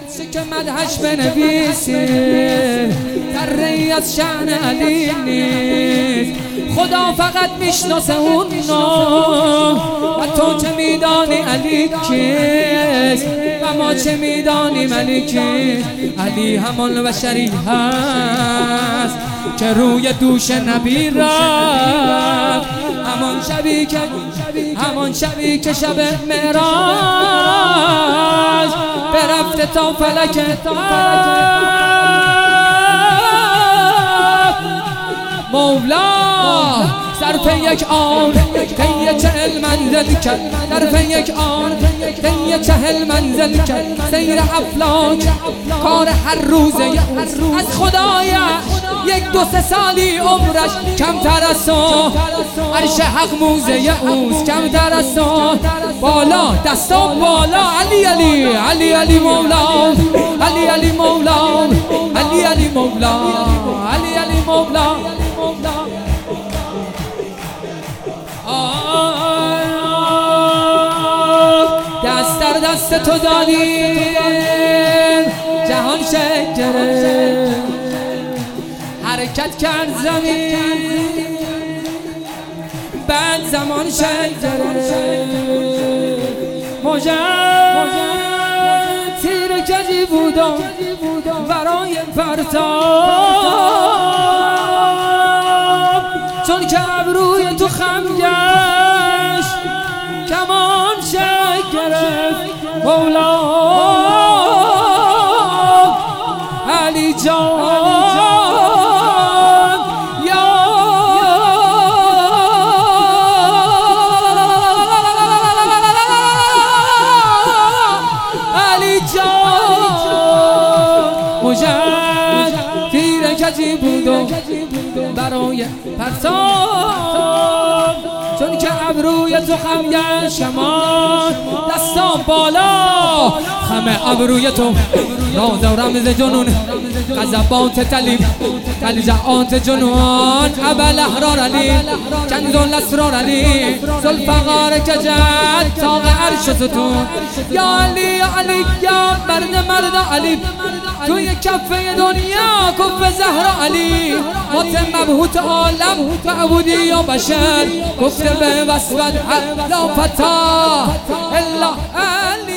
چه که مدحش بنویسی تره‌ای از شأن علی نیست. خدا فقط میشناسه اون و تو چه میدانی علی کیست و ما چه میدانیم علی کیست. علی همان بشری هست که روی دوش نبی رفت، همان شبی که شب معراج برفته تا فلک مولا. ظرف یک آن طی 40 منزل کرد، ظرف یک آن طی 40 منزل کرد. سیر افلاک کار هر روزه از خدایش، 1-2-3 سالی عمرش کمتر از تو. عرش حق موزه اوست کمتر از تو. بالا دستا بالا، علی علی علی علی مولا، علی علی مولا، علی علی مولا، علی علی مولا. دست در دست تو دادیم جهان شکل گرفت، حرکت کرد زمین بعد زمان شکل گرفت. موجب تیر کجی بودم برای پرتاب، چون که ابروی تو خم گشت کمان شکل گرفت. مولا علی جان یا علی جان. مجد تیر کجی بودم برای پرتاب، چون که ابروی تو خم گشت کمان دستان بالا. خم ابروی تو راز و رمز جنون، غضبات طلیب تلجعات جنون. ابل احرار علی کنز الاسرار علی، ذوالفقار کجد تاق عرش ستون. یا علی یا علی یا مرد علی، توی کفه دنیا کف زهرا علی. مات مبهوت عالم معبودی یا بشر، گفته به وصفت لا فتا الا علی.